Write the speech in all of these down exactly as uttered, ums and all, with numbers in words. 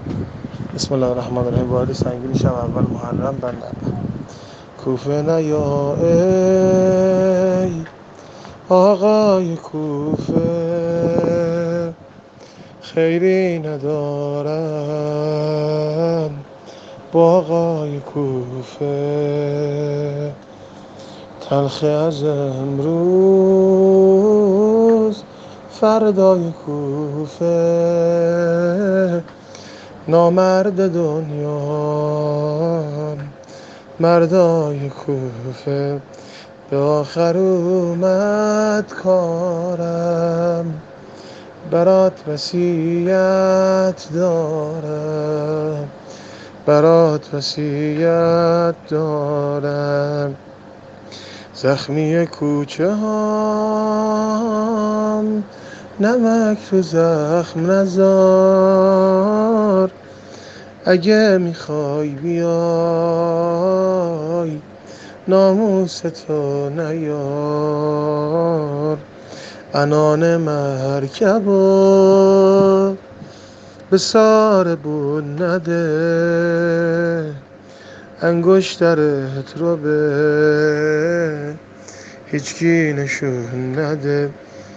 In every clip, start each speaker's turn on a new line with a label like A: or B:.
A: بسم الله الرحمن الرحیم. وارد سنگین شب اول محرم در نبر کوفه نیا ای آقای کوفه، خیری ندارم با آقای کوفه. تلخ از امروز فردای کوفه، نامرد دنیا مردای کوفه. به آخر اومد کارم، برات وصیت دارم، برات وصیت دارم. زخمی کوچه هام نمک تو زخم نزار، اگه میخوای بیای ناموستو نیار. عنان مرکبو به ساربون نده، انگشترت رو به هیچکی نشون نده.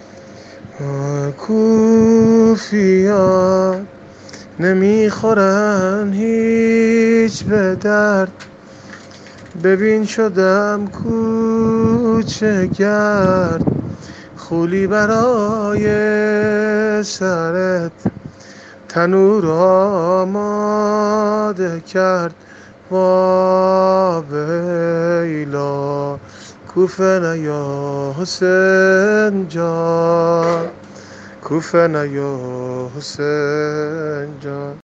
A: کوفیا نمیخورن هیچ به درد، ببین شدم کوچه گرد. خولی برای سرت تنور آماده کرد. وا ویلا کوفه نیا حسین جان، کوفه نیا حسین جان.